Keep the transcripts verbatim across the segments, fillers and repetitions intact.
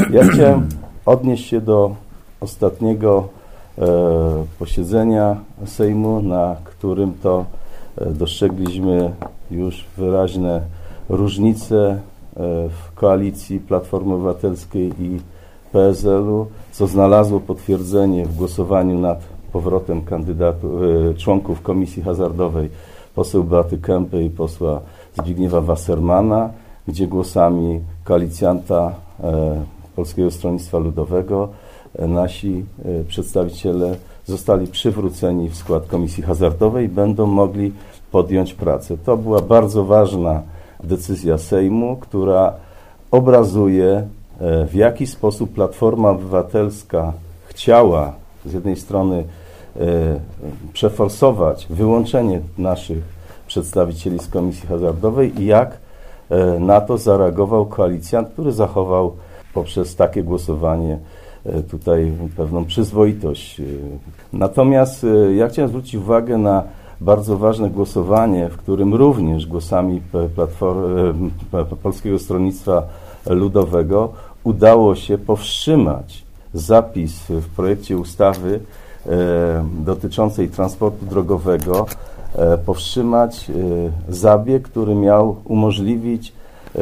Ja chciałem odnieść się do ostatniego e, posiedzenia Sejmu, na którym to e, dostrzegliśmy już wyraźne różnice e, w koalicji Platformy Obywatelskiej i P S L-u, co znalazło potwierdzenie w głosowaniu nad powrotem kandydatów, e, członków Komisji Hazardowej, poseł Beaty Kempy i posła Zbigniewa Wassermana, gdzie głosami koalicjanta e, Polskiego Stronnictwa Ludowego e, nasi e, przedstawiciele zostali przywróceni w skład Komisji Hazardowej i będą mogli podjąć pracę. To była bardzo ważna decyzja Sejmu, która obrazuje, e, w jaki sposób Platforma Obywatelska chciała z jednej strony e, przeforsować wyłączenie naszych przedstawicieli z Komisji Hazardowej i jak na to zareagował koalicjant, który zachował poprzez takie głosowanie tutaj pewną przyzwoitość. Natomiast ja chciałem zwrócić uwagę na bardzo ważne głosowanie, w którym również głosami Platformy, Polskiego Stronnictwa Ludowego udało się powstrzymać zapis w projekcie ustawy dotyczącej transportu drogowego, powstrzymać zabieg, który miał umożliwić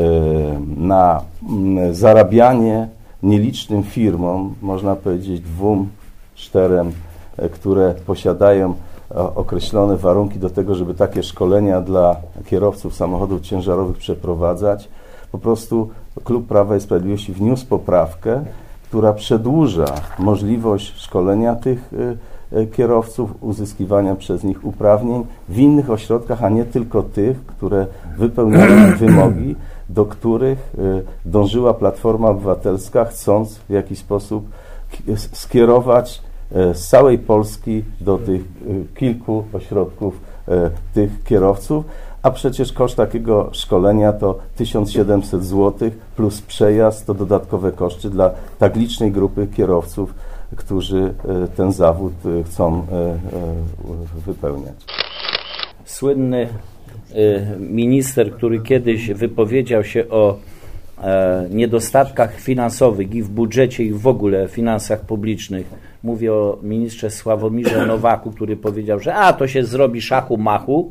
na zarabianie nielicznym firmom, można powiedzieć dwóm, czterem, które posiadają określone warunki do tego, żeby takie szkolenia dla kierowców samochodów ciężarowych przeprowadzać. Po prostu Klub Prawa i Sprawiedliwości wniósł poprawkę, która przedłuża możliwość szkolenia tych kierowców, uzyskiwania przez nich uprawnień w innych ośrodkach, a nie tylko tych, które wypełniają wymogi, do których dążyła Platforma Obywatelska, chcąc w jakiś sposób skierować z całej Polski do tych kilku ośrodków tych kierowców, a przecież koszt takiego szkolenia to tysiąc siedemset złotych plus przejazd, to dodatkowe koszty dla tak licznej grupy kierowców, którzy ten zawód chcą wypełniać. Słynny minister, który kiedyś wypowiedział się o niedostatkach finansowych i w budżecie, i w ogóle w finansach publicznych. Mówię o ministrze Sławomirze Nowaku, który powiedział, że a to się zrobi szachu machu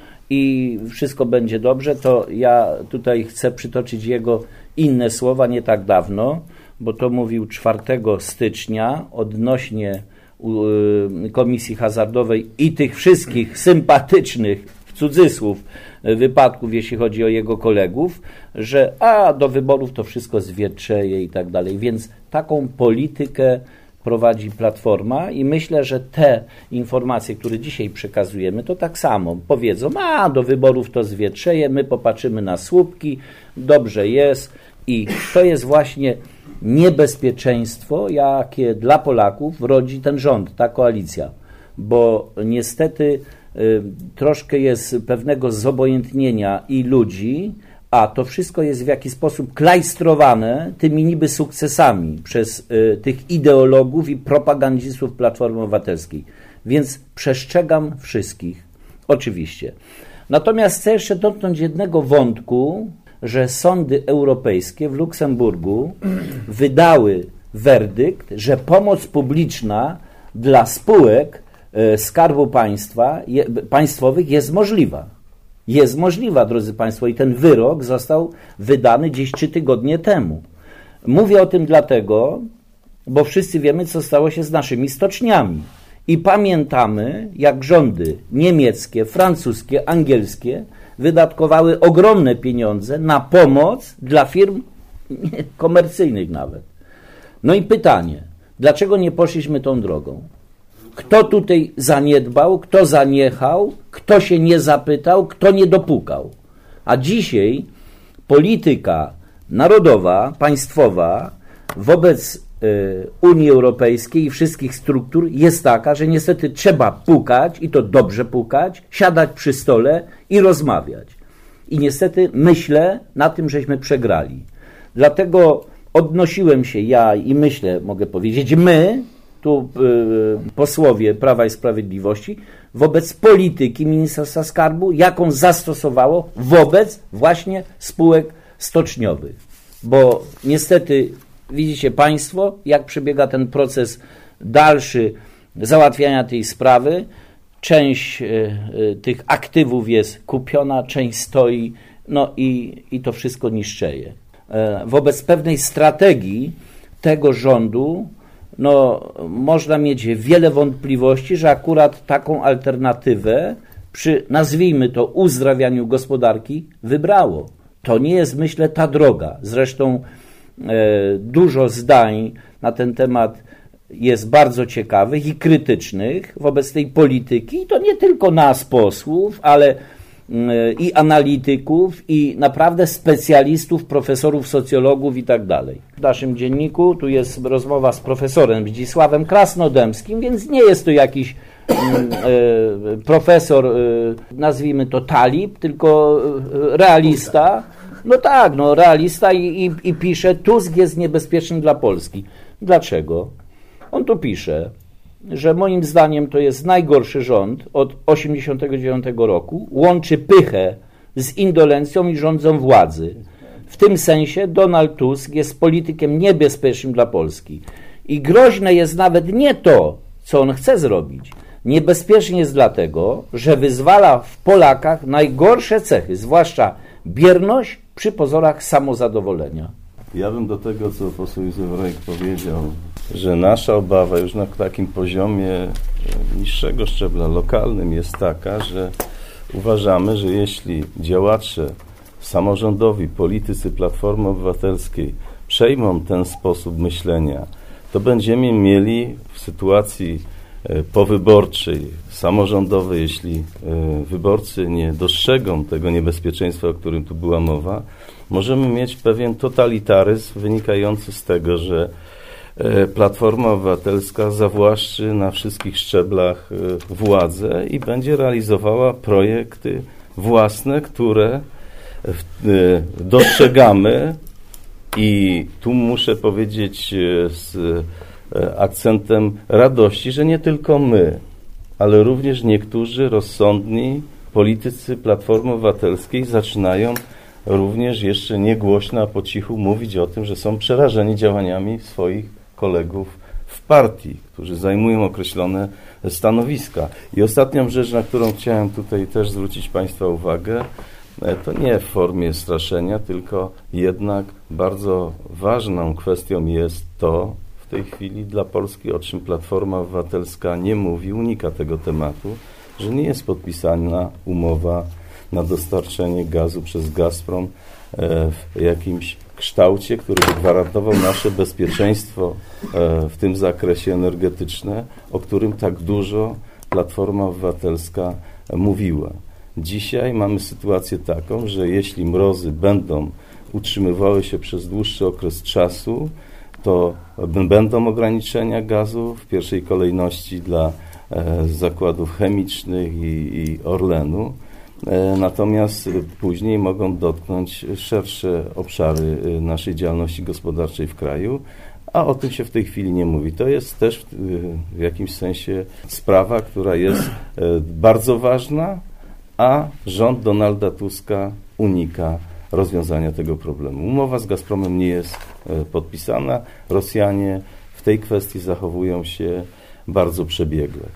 i wszystko będzie dobrze. To ja tutaj chcę przytoczyć jego inne słowa nie tak dawno, bo to mówił czwartego stycznia odnośnie Komisji Hazardowej i tych wszystkich sympatycznych, w cudzysłów, wypadków, jeśli chodzi o jego kolegów, że a do wyborów to wszystko zwietrzeje i tak dalej. Więc taką politykę prowadzi Platforma i myślę, że te informacje, które dzisiaj przekazujemy, to tak samo powiedzą, a do wyborów to zwietrzeje, my popatrzymy na słupki, dobrze jest i to jest właśnie niebezpieczeństwo, jakie dla Polaków rodzi ten rząd, ta koalicja, bo niestety y, troszkę jest pewnego zobojętnienia i ludzi, a to wszystko jest w jakiś sposób klajstrowane tymi niby sukcesami przez y, tych ideologów i propagandzistów Platformy Obywatelskiej. Więc przestrzegam wszystkich, oczywiście. Natomiast chcę jeszcze dotknąć jednego wątku, że sądy europejskie w Luksemburgu wydały werdykt, że pomoc publiczna dla spółek y, Skarbu Państwa, je, państwowych jest możliwa. Jest możliwa, drodzy Państwo, i ten wyrok został wydany gdzieś trzy tygodnie temu. Mówię o tym dlatego, bo wszyscy wiemy, co stało się z naszymi stoczniami. I pamiętamy, jak rządy niemieckie, francuskie, angielskie wydatkowały ogromne pieniądze na pomoc dla firm komercyjnych nawet. No i pytanie, dlaczego nie poszliśmy tą drogą? Kto tutaj zaniedbał, kto zaniechał, kto się nie zapytał, kto nie dopukał. A dzisiaj polityka narodowa, państwowa wobec y, Unii Europejskiej i wszystkich struktur jest taka, że niestety trzeba pukać i to dobrze pukać, siadać przy stole i rozmawiać. I niestety myślę, na tym żeśmy przegrali. Dlatego odnosiłem się ja i myślę, mogę powiedzieć, my, tu y, posłowie Prawa i Sprawiedliwości, wobec polityki Ministerstwa Skarbu, jaką zastosowało wobec właśnie spółek stoczniowych. Bo niestety Widzicie Państwo, jak przebiega ten proces dalszy załatwiania tej sprawy. Część y, y, tych aktywów jest kupiona, część stoi, no i, i to wszystko niszczeje. E, wobec pewnej strategii tego rządu no, można mieć wiele wątpliwości, że akurat taką alternatywę przy, nazwijmy to, uzdrawianiu gospodarki wybrało. To nie jest, myślę, ta droga. Zresztą e, dużo zdań na ten temat jest bardzo ciekawych i krytycznych wobec tej polityki. I to nie tylko nas, posłów, ale e, i analityków, i naprawdę specjalistów, profesorów, socjologów i tak dalej. W naszym dzienniku tu jest rozmowa z profesorem Zdzisławem Krasnodębskim, więc nie jest to jakiś e, profesor, e, nazwijmy to talib, tylko e, realista. No tak, no realista i, i, i pisze, Tusk jest niebezpieczny dla Polski. Dlaczego? On tu pisze, że moim zdaniem to jest najgorszy rząd od tysiąc dziewięćset osiemdziesiątego dziewiątego roku, łączy pychę z indolencją i rządzą władzy. W tym sensie Donald Tusk jest politykiem niebezpiecznym dla Polski. I groźne jest nawet nie to, co on chce zrobić. Niebezpieczny jest dlatego, że wyzwala w Polakach najgorsze cechy, zwłaszcza bierność przy pozorach samozadowolenia. Ja bym do tego, co poseł Józef Rojek powiedział, że nasza obawa już na takim poziomie niższego szczebla lokalnym jest taka, że uważamy, że jeśli działacze samorządowi, politycy Platformy Obywatelskiej przejmą ten sposób myślenia, to będziemy mieli w sytuacji powyborczej, samorządowej, jeśli wyborcy nie dostrzegą tego niebezpieczeństwa, o którym tu była mowa, możemy mieć pewien totalitaryzm wynikający z tego, że Platforma Obywatelska zawłaszczy na wszystkich szczeblach władzę i będzie realizowała projekty własne, które dostrzegamy i tu muszę powiedzieć z akcentem radości, że nie tylko my, ale również niektórzy rozsądni politycy Platformy Obywatelskiej zaczynają również jeszcze niegłośno, a po cichu mówić o tym, że są przerażeni działaniami swoich kolegów w partii, którzy zajmują określone stanowiska. I ostatnią rzecz, na którą chciałem tutaj też zwrócić Państwa uwagę, to nie w formie straszenia, tylko jednak bardzo ważną kwestią jest to w tej chwili dla Polski, o czym Platforma Obywatelska nie mówi, unika tego tematu, że nie jest podpisana umowa na dostarczenie gazu przez Gazprom w jakimś kształcie, który by gwarantował nasze bezpieczeństwo w tym zakresie energetyczne, o którym tak dużo Platforma Obywatelska mówiła. Dzisiaj mamy sytuację taką, że jeśli mrozy będą utrzymywały się przez dłuższy okres czasu, to będą ograniczenia gazu, w pierwszej kolejności dla zakładów chemicznych i, i Orlenu. Natomiast później mogą dotknąć szersze obszary naszej działalności gospodarczej w kraju, a o tym się w tej chwili nie mówi. To jest też w jakimś sensie sprawa, która jest bardzo ważna, a rząd Donalda Tuska unika rozwiązania tego problemu. Umowa z Gazpromem nie jest podpisana. Rosjanie w tej kwestii zachowują się bardzo przebiegle.